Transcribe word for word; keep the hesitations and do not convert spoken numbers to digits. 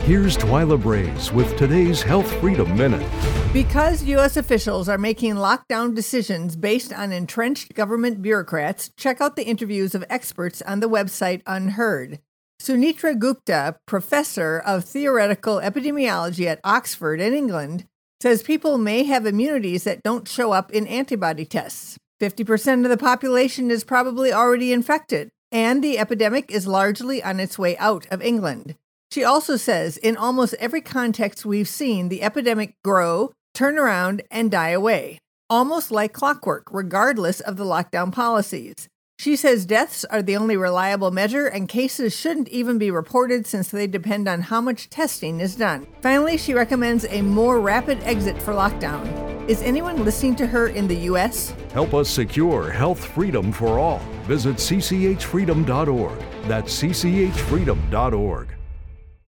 Here's Twyla Braze with today's Health Freedom Minute. Because U S officials are making lockdown decisions based on entrenched government bureaucrats, check out the interviews of experts on the website Unheard. Sunitra Gupta, professor of theoretical epidemiology at Oxford in England, says people may have immunities that don't show up in antibody tests. fifty percent of the population is probably already infected, and the epidemic is largely on its way out of England. She also says in almost every context we've seen the epidemic grow, turn around, and die away, almost like clockwork, regardless of the lockdown policies. She says deaths are the only reliable measure, and cases shouldn't even be reported since they depend on how much testing is done. Finally, she recommends a more rapid exit for lockdown. Is anyone listening to her in the U S? Help us secure health freedom for all. Visit c c h freedom dot org. That's c c h freedom dot org.